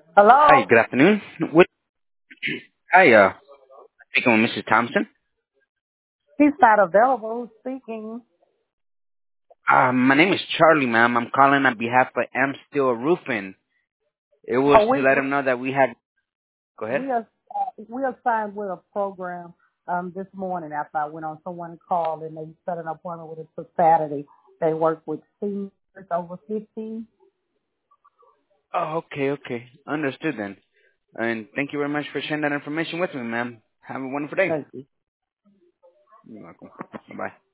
Hi, Hello? good afternoon. Hi, speaking with Mrs. Thompson. He's not available. Who's speaking? My name is Charlie, ma'am. I'm calling on behalf of M Steel Roofing. It was Oh, to let him know that we had. Go ahead. we are signed with a program this morning after I went on. Someone called and they set an appointment with us for Saturday. They work with seniors over 50. Oh, okay. Understood then. And thank you very much for sharing that information with me, ma'am. Have a wonderful day. Thank you. You're welcome. Bye bye.